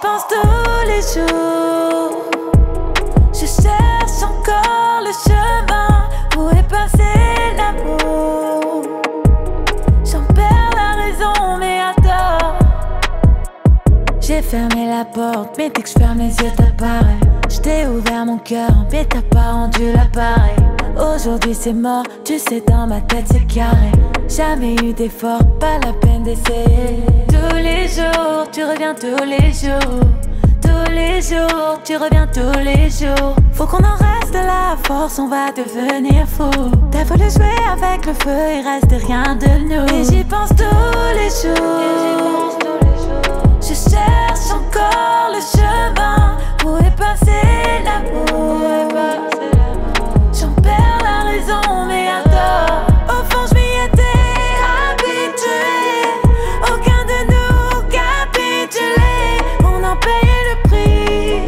pense tous les jours. Je cherche encore le chemin. Où est passé l'amour? J'en perds la raison, mais attends. J'ai fermé la porte, mais dès que je ferme les yeux t'apparais. J't'ai ouvert mon cœur, mais t'as pas rendu l'appareil. Aujourd'hui c'est mort, tu sais dans ma tête c'est carré. Jamais eu d'effort, pas la peine d'essayer. Tous les jours, tu reviens tous les jours. Tous les jours, tu reviens tous les jours. Faut qu'on en reste là, à force on va devenir fou. T'as voulu jouer avec le feu, il reste rien de nous. Et j'y pense tous les jours. Je cherche encore le chemin. Où est passé l'amour? J'en perds la raison, mais attends. Au fond je m'y étais habitué. Aucun de nous capitulé. On en payait le prix.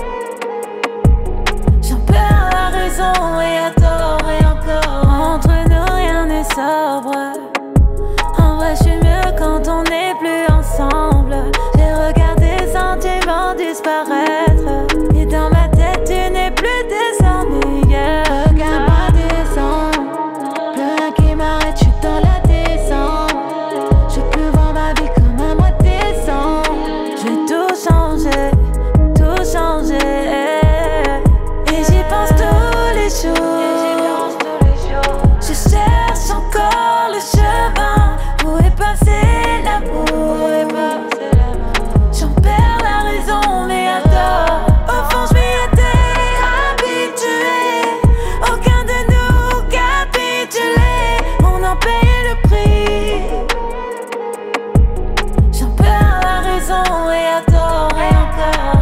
J'en perds la raison et à tort et encore. Entre nous rien n'est sobre. En vrai je suis mieux quand on n'est plus ensemble. J'ai regardé sentiments disparaître. Et dans ma tête tu n'es plus désormais, yeah. Regarde-moi descendre. Plus rien qui m'arrête, je suis dans la descente. Je veux plus voir ma vie comme un mois de décembre. Je vais tout changer, tout changer. Et j'y pense tous les jours. Je cherche encore le chemin. Où est passé l'amour? J'en perds la raison, mais attends. Au fond je m'y étais habitué. Aucun de nous capitulé. On en payait le prix. J'en perds la raison et à tort et encore.